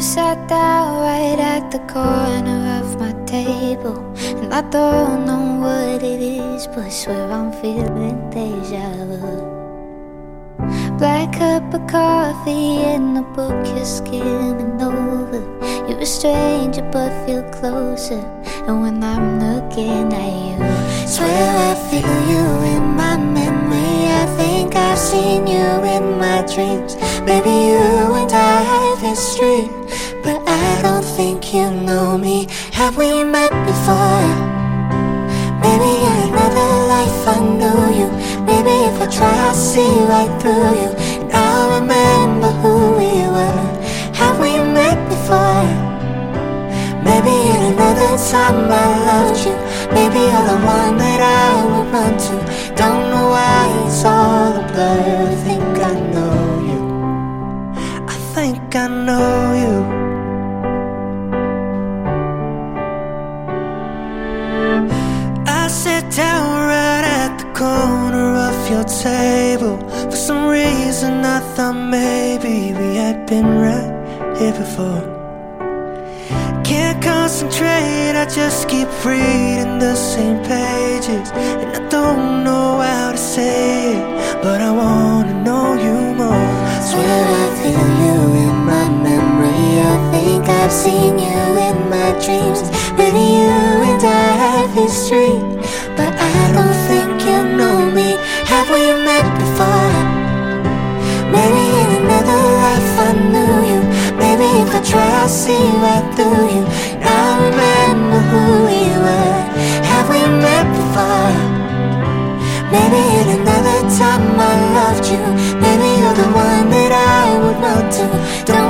sat down right at the corner of my table, and I don't know what it is, but I swear I'm feeling deja vu. Black cup of coffee and a book you're skimming over. You're a stranger but feel closer, and when I'm looking at you, swear I feel you in my memory. I think I've seen you in my dreams. Baby, you and I have history, but I don't think you know me. Have we met before? Maybe in another life I knew you. Maybe if I try I'll see right through you, and I'll remember who we were. Have we met before? Maybe in another time I loved you. Maybe you're the one that I would run to. Don't know why it's all a blur. I think I know you. I think I know you. I sat down right at the corner of your table. For some reason I thought maybe we had been right here before. Can't concentrate, I just keep reading the same pages, and I don't know how to say it, but I wanna know you more. Swear I feel you in my memory. I think I've seen you in my dreams. Maybe you and I have history, but I don't think you know me. Have we met before? Maybe in another life I knew you. Maybe if I try I'll see right through you, and I'll remember who we were. Have we met before? Maybe in another time I loved you. Maybe you're the one that I would run to. Don't